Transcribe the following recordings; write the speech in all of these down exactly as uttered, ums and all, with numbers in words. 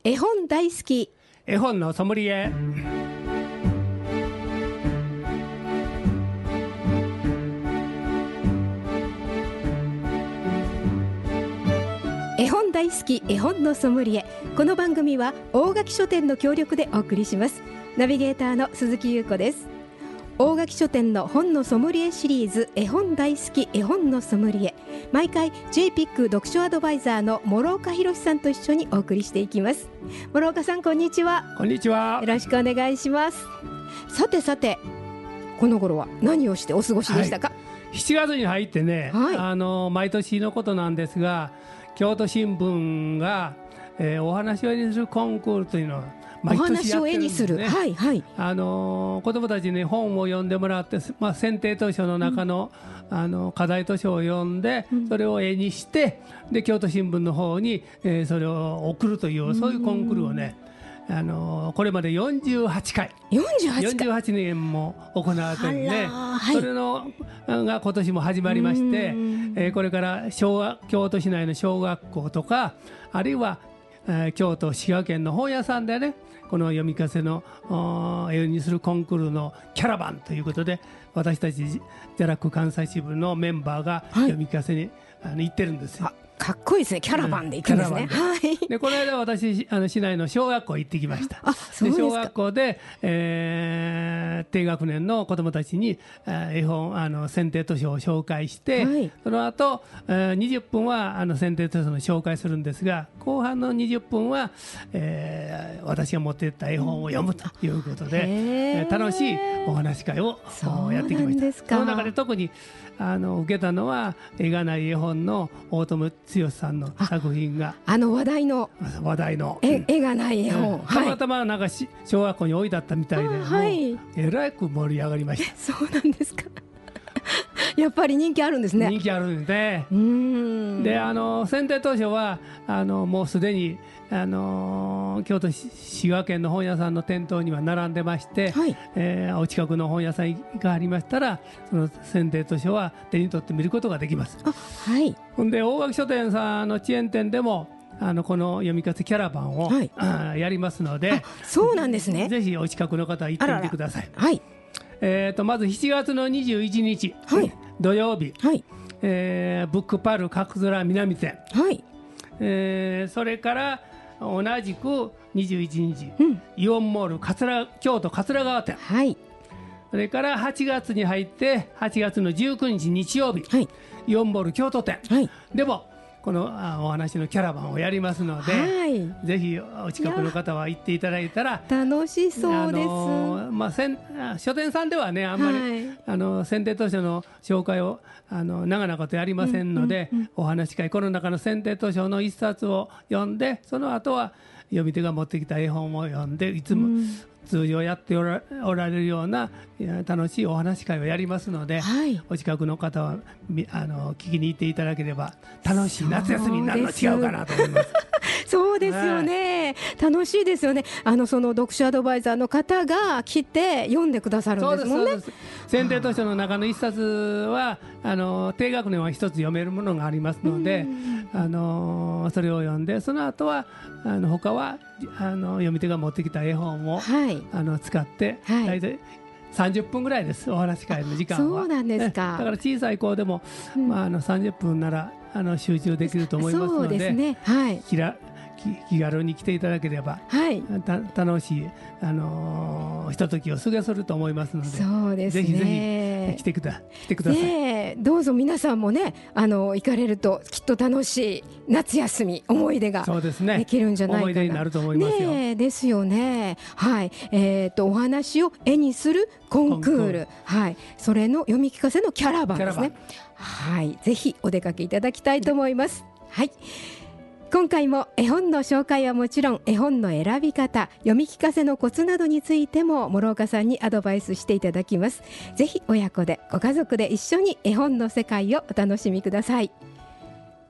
絵本大好き、 絵本のソムリエ。 絵本大好き絵本のソムリエ。この番組は大垣書店の協力でお送りします。ナビゲーターの鈴木優子です。大垣書店の本のソムリエシリーズ、絵本大好き絵本のソムリエ。毎回 ジェイピック 読書アドバイザーの諸岡博さんと一緒にお送りしていきます。諸岡さん、こんにちは。 こんにちは。 よろしくお願いします。さてさて、この頃は何をしてお過ごしでしたか？ はい、しちがつに入ってね、はい、あの毎年のことなんですが、京都新聞が、えー、お話を絵にするコンクールというのを毎年やってるんですね。 はいはい、 あの子どもたちに本を読んでもらって、まあ、選定図書の中の、うん、あの課題図書を読んで、うん、それを絵にしてで京都新聞の方に、えー、それを送るという、うん、そういうコンクールをね、あのこれまでよんじゅうはちかいよんじゅうはちかいよんじゅうはちねんも行われているね、はい、それのが今年も始まりまして、えー、これから小学京都市内の小学校とか、あるいは、えー、京都滋賀県の本屋さんでね、この読み聞かせの絵にするコンクールのキャラバンということで、私たちジャラック関西支部のメンバーが読み聞かせに、はい、あの行ってるんですよ。 かっこいいですね。キャラバンで行くんですね。 うん、はい、でこの間私あの市内の小学校行ってきました。あ、そうですか。で小学校で、えー、低学年の子どもたちに絵本あの選定図書を紹介して、はい、その後、えー、にじゅっぷんはあの選定図書の紹介するんですが、後半のにじゅっぷんは、えー、私が持っていった絵本を読むということで、えー、楽しいお話し会をやってきました。その中で特にあの受けたのは絵がない絵本の大友剛さんの作品が、 あ, あの話題の話題の絵がない絵本、うん、 たまたまなんかし小学校に置いてあったみたいで、はい、えらく盛り上がりました。 そうなんですか。やっぱり人気あるんですね。 人気あるんで、うーんであの選定当初はあのもうすでにあの京都滋賀県の本屋さんの店頭には並んでまして、はい、えー、お近くの本屋さんがありましたら、その選定図書は手に取って見ることができます。あ、はい、ほんで大垣書店さんの遅延店でもあのこの読み聞かせキャラバンを、はい、あやりますので、 そうなんですね。 ぜひお近くの方は行ってみてください。 あらら、はい、 えー、とまずしちがつのにじゅういちにち、はい、土曜日、はい、えー、ブックパル角面南店、はい、えー、それから同じくにじゅういちにち、うん、イオンモール桂京都桂川店、はい、それからはちがつに入ってはちがつのじゅうくにち日曜日、はい、イオンモール京都店、はい、でもこのお話のキャラバンをやりますので、はい、ぜひお近くの方は行っていただいたら楽しそうです。あの、まあ、せん書店さんではねあんまり、はい、あの選定図書の紹介をあの長々とやりませんので、うんうんうん、お話し会、この中の選定図書の一冊を読んで、その後は読み手が持ってきた絵本を読んで、いつも、うん、通常やってお ら, おられるような楽しいお話し会をやりますので、はい、お近くの方はあの聞きに行っていただければ楽しい夏休みになるの違うかなと思います。 そうですよね、はい、楽しいですよね。あのその読書アドバイザーの方が来て読んでくださるんですもんね。そうです、そうです。 選定図書の中の一冊はあの低学年は一つ読めるものがありますので、あのそれを読んで、その後はあの他はあの読み手が持ってきた絵本を、はい、あの使って、はい、大体さんじゅっぷんぐらいです、お話し会の時間は。 そうなんですか。 だから小さい子でも、うん、まあ、あのさんじゅっぷんならあの集中できると思いますので、そうですね、はい、きら気軽に来ていただければ、はい、た楽しい、あのー、ひとときを過ごせると思いますので、そうですね、ぜひぜひ来てくだ、来てください、 ね、どうぞ皆さんもね、あの行かれるときっと楽しい夏休み思い出ができるんじゃないかな、 思い出になると思いますよ、 ね、ですよね、はい、えー、とお話を絵にするコンクール、はい、それの読み聞かせのキャラバンですね。はい、ぜひお出かけいただきたいと思います。はい、今回も絵本の紹介はもちろん、絵本の選び方、読み聞かせのコツなどについても諸岡さんにアドバイスしていただきます。ぜひ親子でご家族で一緒に絵本の世界をお楽しみください。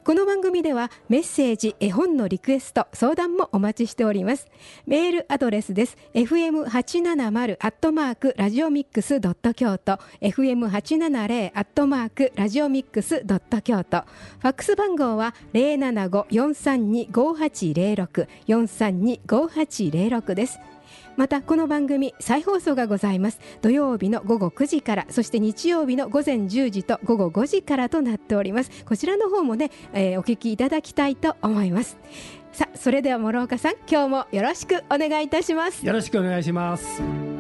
この番組ではメッセージ、絵本のリクエスト、相談もお待ちしております。メールアドレスです。 エフエムはちななまる アットマークラジオミックスドット京都 エフエムはちななゼロ アットマークラジオミックスドット京都。ファックス番号は ゼロななご よんさんに ごはちゼロろく よんさんに ごはちゼロろくです。またこの番組再放送がございます。土曜日の午後くじから、そして日曜日の午前じゅうじと午後ごじからとなっております。こちらの方もね、えー、お聞きいただきたいと思います。さあ、それでは諸岡さん、今日もよろしくお願いいたします。 よろしくお願いします。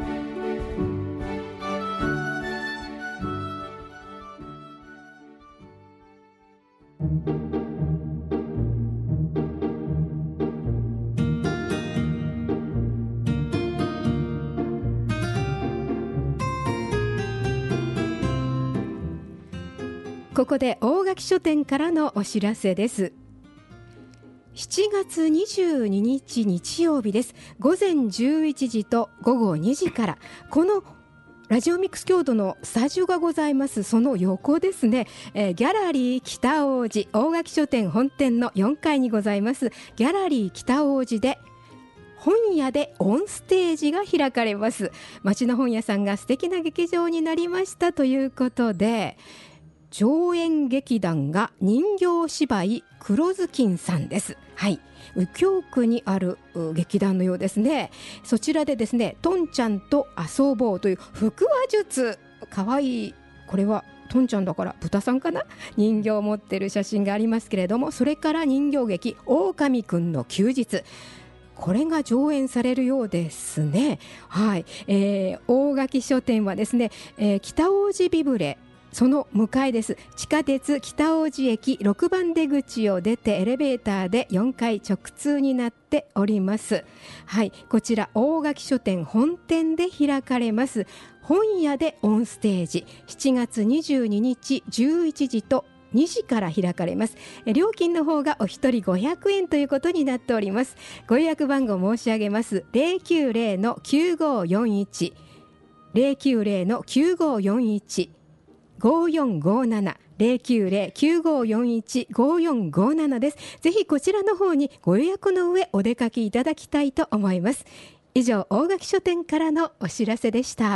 ここで大垣書店からのお知らせです。しちがつにじゅうににち日曜日です。午前じゅういちじと午後にじから、このラジオミックス京都のスタジオがございます。その横ですね、えー、ギャラリー北大路大垣書店本店のよんかいにございますギャラリー北大路で本屋でオンステージが開かれます。町の本屋さんが素敵な劇場になりましたということで、上演劇団が人形芝居黒ずきんさんです。はい、右京区にある劇団のようですね。そちらでですね、とんちゃんと遊ぼうという腹話術、かわいい、これはとんちゃんだから豚さんかな、人形を持っている写真がありますけれども、それから人形劇狼くんの休日、これが上演されるようですね。はい、えー、大垣書店はですね、えー、北大路ビブレその向かいです。地下鉄北大路駅ろくばん出口を出てエレベーターでよんかい直通になっております。はい、こちら大垣書店本店で開かれます本屋でオンステージ、しちがつにじゅうににちじゅういちじとにじから開かれます。料金の方がお一人ごひゃくえんということになっております。ご予約番号申し上げます。 ゼロきゅうゼロ の きゅうごよんいち ゼロきゅうゼロ の きゅうごよんいちごよんごなな ゼロきゅうゼロ きゅうごよんいち ごよんごななです。ぜひこちらの方にご予約の上お出かけいただきたいと思います。以上、大垣書店からのお知らせでした。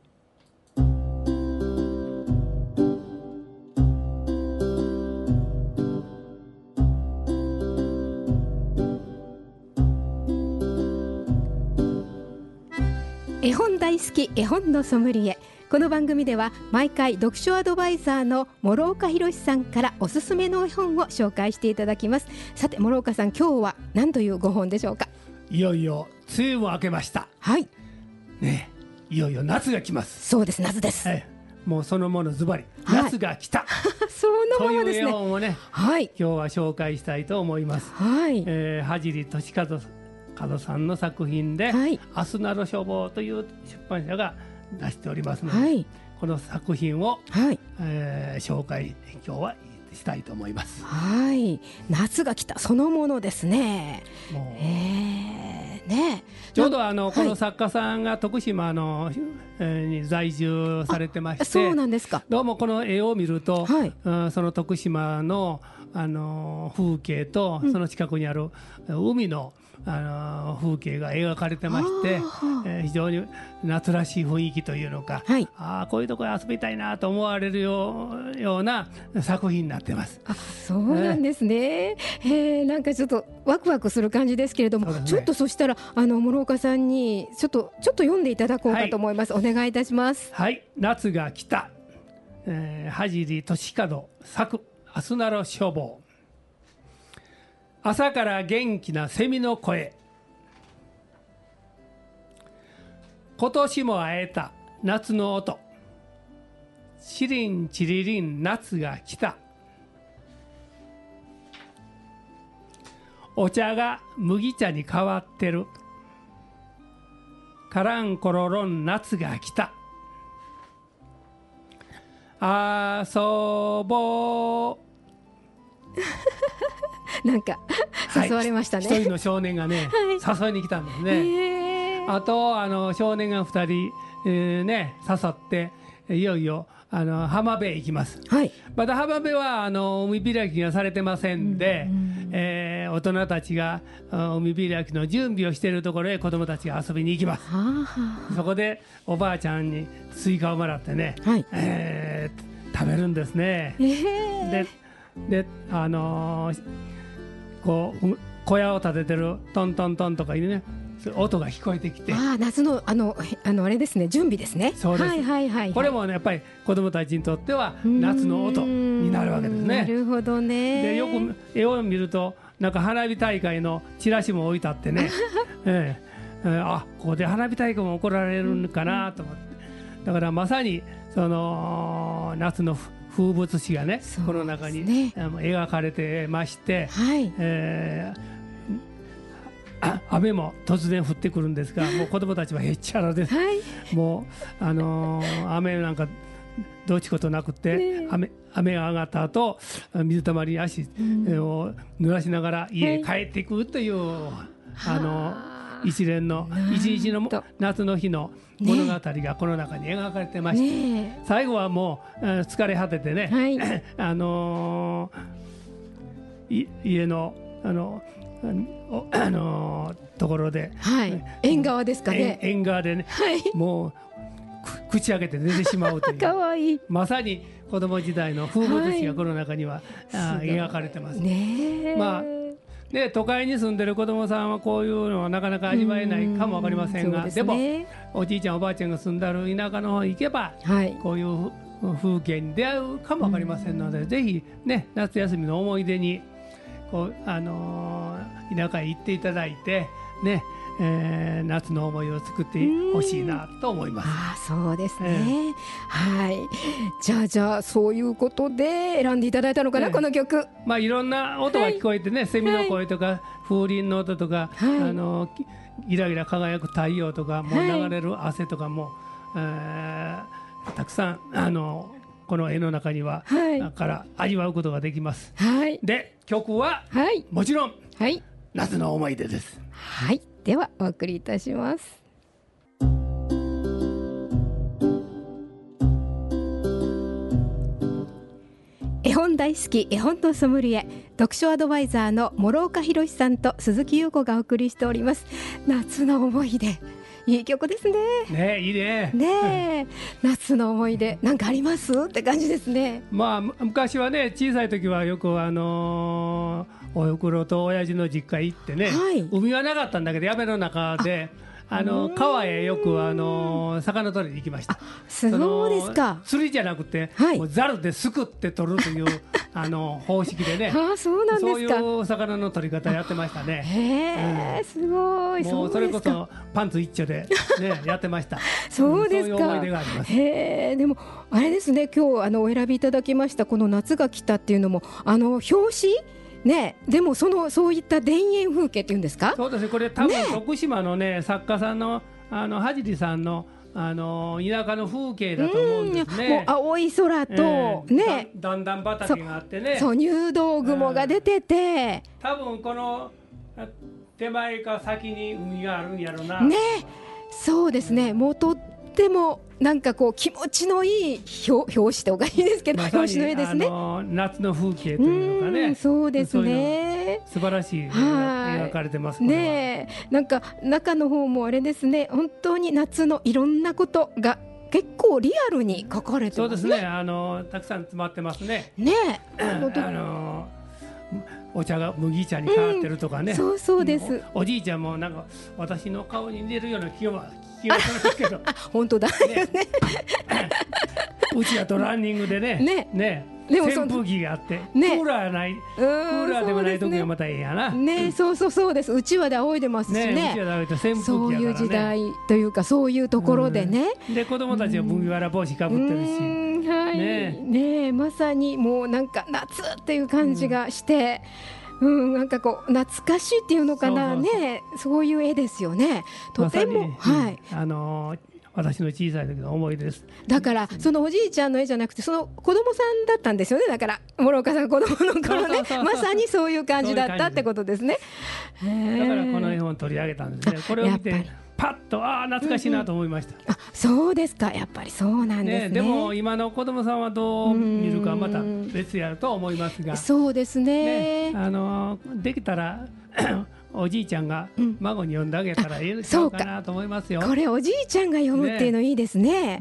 絵本大好き、絵本のソムリエ。この番組では毎回読書アドバイザーの諸岡博さんからおすすめの絵本を紹介していただきます。さて諸岡さん、今日は何というご本でしょうか。 いよいよ梅雨も明けました。 はいね、いよいよ夏が来ます。 そうです、夏です、はい、 もうそのものズバリ、はい、夏が来たそのままですね。 という絵本をね、はい、今日は紹介したいと思います。はい、えー、羽尻俊門さんの作品で、はい、アスナロ書房という出版社が出しておりますので、はい、この作品を、はい、えー、紹介今日はしたいと思います。 はい、夏が来たそのものですね。もう、えー、ね、 ちょうどあのこの作家さんが徳島の、えー、に在住されてまして、 そうなんですか。 どうもこの絵を見ると、はい、うん、その徳島のあの風景とその近くにある海のあの風景が描かれてまして、えー、非常に夏らしい雰囲気というのか、はい、あ、こういうところで遊びたいなと思われるよう、ような作品になってます。 あ、そうなんですね。えー、なんかちょっとワクワクする感じですけれども、ね、ちょっとそしたらあの諸岡さんにちょっとちょっと読んでいただこうかと思います。はい、お願いいたします。 はい、夏が来た、えー、羽尻俊門作アスナロ書房。朝から元気なセミの声、今年も会えた夏の音、チリンチリリン夏が来た、お茶が麦茶に変わってる、カランコロロン夏が来た、遊ぼうなんか誘われましたね。 はい、一人の少年がね、はい、誘いに来たんですね。あとあの少年がふたり、えーね、誘って、 いよいよあの浜辺へ行きます、 はい、 まだ浜辺はあの海開きがされてませんで、うんうん、えー、大人たちが海開きの準備をしているところへ子どもたちが遊びに行きます。はあはあ、そこでおばあちゃんにスイカをもらってね、はい、えー、食べるんですね、えー、で, であのー、こう小屋を建ててるトントントンとかいうね音が聞こえてきて、 あ、夏のあのあのあれですね、準備ですね。 そうです、はいはいはいはい、これもねやっぱり子どもたちにとっては夏の音になるわけですね。 なるほどね。 でよく絵を見るとなんか花火大会のチラシも置いてあってね、ええー、あ、ここで花火大会も行われるのかなと思って、だからまさにその夏の風物詩が ね, ねこの中に描かれてまして、はい、えー雨も突然降ってくるんですが、もう子どもたちはへっちゃらです、はい、もう、あのー、雨なんかどうちことなくて、ね、雨, 雨が上がった後水たまりに足を濡らしながら家へ帰っていくという、はい、あのー、一連の一日の夏の日の物語がこの中に描かれてまして、ね、最後はもう疲れ果ててね、はい、あのー、家のあのあのー、ところで、 はい、縁側ですかね、 縁側でね、はい、もう口開けて寝てしまうというかわいい、 まさに子供時代の風物詩がこの中には、はい、描かれてますね。まあで都会に住んでる子供さんはこういうのはなかなか味わえないかも分かりませんが、 で, ね、でもおじいちゃんおばあちゃんが住んでる田舎の方に行けば、はい、こういう風景に出会うかも分かりませんので、ぜひね夏休みの思い出にこう、あのー、田舎へ行っていただいてね、えー、夏の思いを作ってほしいなと思います。 あ、そうですね、えー、はい、じゃあじゃあそういうことで選んでいただいたのかな、えー、この曲、 まあ、いろんな音が聞こえてね、はい、セミの声とか、はい、風鈴の音とか、はい、あのギラギラ輝く太陽とか、もう流れる汗とかも、はい、えー、たくさんあのこの絵の中には、はい、だから味わうことができます、はい、で曲は、はい、もちろん、はい、夏の思い出です。 はい、ではお送りいたします。絵本大好き絵本のソムリエ、読書アドバイザーの諸岡博さんと鈴木優子がお送りしております。夏の思い出、いい曲ですね。 ね、いいね。 ね、夏の思い出なんかありますって感じですね。 まあ昔はね、小さい時はよくあのー、おふくろと親父の実家行ってね、はい、海はなかったんだけど山の中であの川へよくあの魚取りに行きました。 そうですか。 釣りじゃなくて、はい、もうザルですくって取るというあの方式でね、 あ、そうなんですか。 そういう魚の取り方やってましたね。 へえ、うん、すごい。 もうそれこそパンツ一丁で、ね、やってました。 そうですか。 そういう思い出があります。 へえ、でもあれですね、今日あのお選びいただきましたこの夏が来たっていうのもあの表紙ね、でもそのそういった田園風景っていうんですか。 そうですね、これ多分、ね、徳島のね作家さんのあのはじりさんのあの田舎の風景だと思うんですね。 もう青い空と、えー、ね、 だんだん畑があってね、 そう入道雲が出てて、 うん、多分この手前か先に海があるんやろな。 ね、そうですね、うん、もうとってもなんかこう気持ちのいい表表紙っておかしいですけど、ま、表紙の絵ですね。 あの夏の風景というのかね、 そうですね、 素晴らしい描かれてますね。 なんか中の方もあれですね、本当に夏のいろんなことが結構リアルに書かれてますね。 そうですね、あのたくさん詰まってますね。 ね、 あのお茶が麦茶に変わってるとかね、うん、 そうそうです。 お, おじいちゃんもなんか私の顔に似てるような気が気がしますけど本当だよね。 うちだとランニングでね、ねね、でも扇風機があって、ね、クーラーない、クーラーでもない時がまたいいやな。 ね、そうそうそうです。うちわで仰いでますしね。 ね、うちわで仰いで扇風機やからね。 そういう時代というかそういうところでね。 で子供たちは麦わら帽子かぶってるし、 はい、ね, ね、まさにもうなんか夏っていう感じがして。うん、なんかこう懐かしいっていうのかな、そうそうそう、ね、そういう絵ですよね。とても、 まはい、あのー、私の小さい時の思い出です。 だからそのおじいちゃんの絵じゃなくてその子供さんだったんですよね。だから諸岡さん子供の頃ね、まさにそういう感じだったってことですね。 だからこの絵本取り上げたんですね。これを見てパッとああ懐かしいなと思いました、 うん、あ、 そうですか、やっぱりそうなんですね。 ね、でも今の子供さんはどう見るかまた別やると思いますが、 そうですね、 ね、あのできたらおじいちゃんが孫に読んであげたらいいのちゃうかなと思いますよ。 これおじいちゃんが読むっていうのいいですね。ね、うん、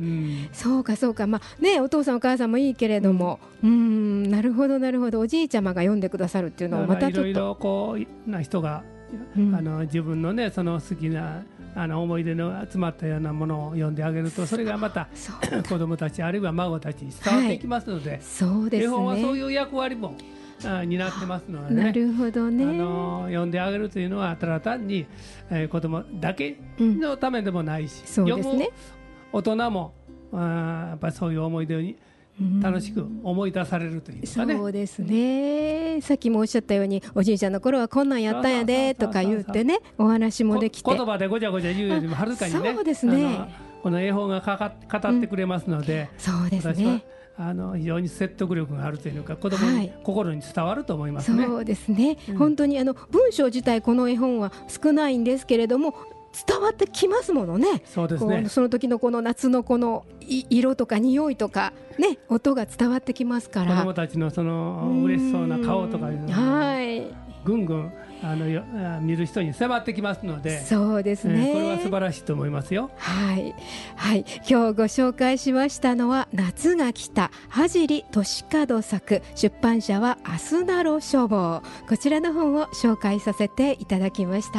そうかそうか、まあね、お父さんお母さんもいいけれども、うん、うんなるほどなるほど、おじいちゃまが読んでくださるっていうのはまたちょっといろいろこうな人が、うん、あの自分のねその好きなあの思い出の集まったようなものを読んであげると、それがまた子どもたちあるいは孫たちに伝わっていきますので、はい、そうですね、絵本はそういう役割もになってますのでね。 なるほどね。あの読んであげるというのはただ単に、えー、子供だけのためでもないし、うん、そうですね、読む大人もあやっぱりそういう思い出に楽しく思い出されるというかね。 そうですね。さっきもおっしゃったように、おじいちゃんの頃はこんなんやったんやでとか言ってね、お話もできて、 言葉でごちゃごちゃ言うよりもはるかにね、 そうですね、 この絵本がかか語ってくれますので、 うん、そうですね、 あの非常に説得力があるというか、子どもに心に伝わると思いますね。 そうですね、うん、本当にあの文章自体この絵本は少ないんですけれども伝わってきますものね。 そうですね、 その時のこの夏のこの色とか匂いとか、ね、音が伝わってきますから、 子どもたちのその嬉しそうな顔とかいうのはい、 ぐんぐんあの見る人に迫ってきますので、 そうですね、 えー、これは素晴らしいと思いますよ。 はい、はい、今日ご紹介しましたのは夏が来た、羽尻俊門作、出版社はアスナロ書房、こちらの本を紹介させていただきました。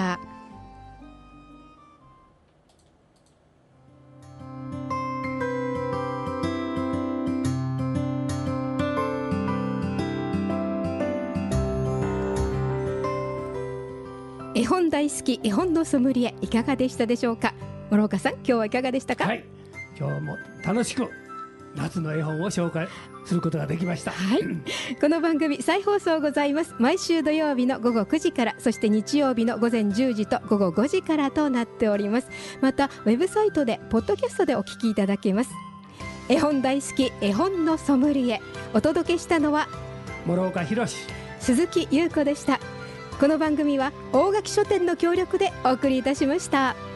絵本大好き、絵本のソムリエ、いかがでしたでしょうか。諸岡さん、今日はいかがでしたか。 はい、今日も楽しく夏の絵本を紹介することができました。 はい、この番組再放送ございます。毎週土曜日の午後くじから、そして日曜日の午前じゅうじと午後ごじからとなっております。またウェブサイトでポッドキャストでお聞きいただけます。絵本大好き、絵本のソムリエ、お届けしたのは諸岡博、 鈴木優子でした。この番組は大垣書店の協力でお送りいたしました。